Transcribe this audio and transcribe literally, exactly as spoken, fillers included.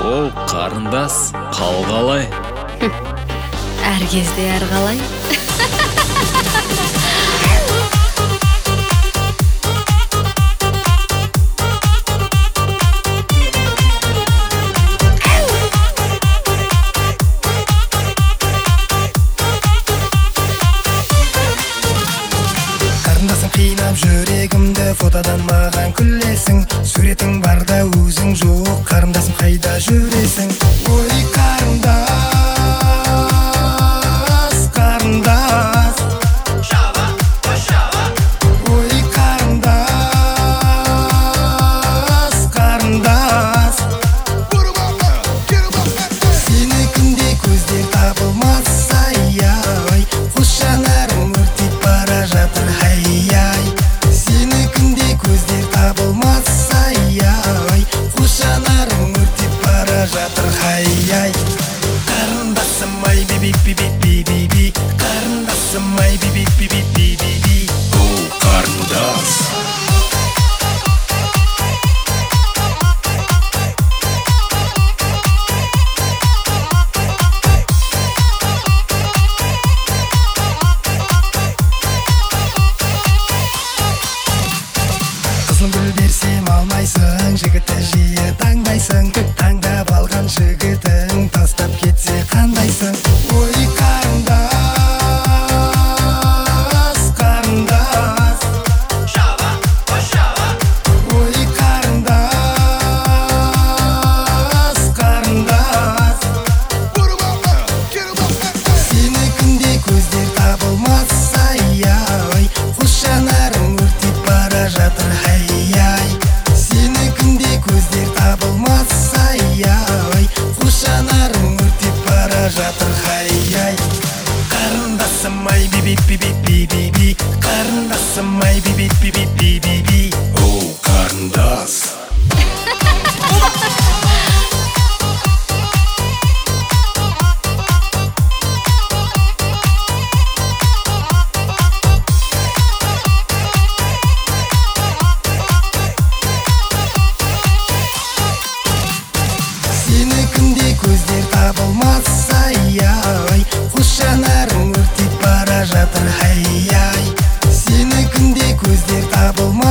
Оу, қарындас, қал қалай? Әр кезде әр қалай. Қарындасым қинап жүрегімді, фотодан маған күлесің. Суретің барда өзің жоқ, қарындасым қайда жүресің? Ой, қарындас, қарындас. Ой, қарындас, қарындас. Сені күнде көздер табылмаса, ай, қос жанарың өртеп бара жатыр, ай-ай. Сені күнде көздер табылмаса, ай, қос жанарың өртеп бара жатыр, ай-ай. Қарындасым ай, би-би-би-би-би-би-би, қарындасым ай, би-би-би-би-би-би-би. Оу, қарындас. Қызыл гүл берсем алмайсың, жігітті жиі таңдайсың. Таңдап алған жігітің тастап кетсе қандайсың? Ой, қарындас, қарындас. Ой, қарындас, қарындас. Сені күнде көздер табылмаса, ай, қос жанарың өртеп бара жатыр, ай-ай. Сені күнде көздер табылмаса, ай, қос жанарың өртеп бара жатыр, ай-ай. Қарындасым ай, би-би-би-би-би-би, қарындасым ай, би-би-би-би-би-би. Оу, қарындас. Сені күнде көздер табылмаса, ай, қос жанарың өртеп бара жатыр, ай-ай. Сені күнде көздер табылмаса,